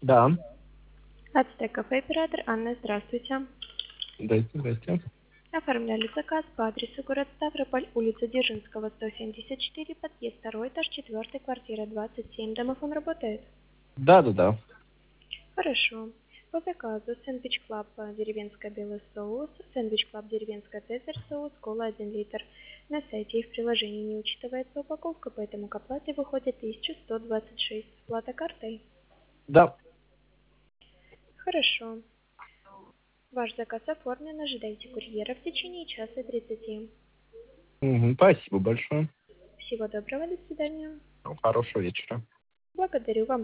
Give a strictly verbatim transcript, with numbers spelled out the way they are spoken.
Да. Ацтек кафе, оператор Анна, здравствуйте. Здрасте, здрасте. Оформляли заказ по адресу город Ставрополь, улица Дзержинского, сто семьдесят четыре, подъезд второй, этаж четыре, квартира двадцать семь. Домофон работает? Да-да-да. Хорошо. По заказу сэндвич клаб деревенская белый соус, сэндвич клаб деревенская цезарь соус, кола один литр. На сайте и в приложении не учитывается упаковка, поэтому к оплате выходит тысяча сто двадцать шесть. Оплата картой? Да. Хорошо. Ваш заказ оформлен, ожидайте курьера в течение часа тридцати. Мгм, спасибо большое. Всего доброго, до свидания. Ну, хорошего вечера. Благодарю, вам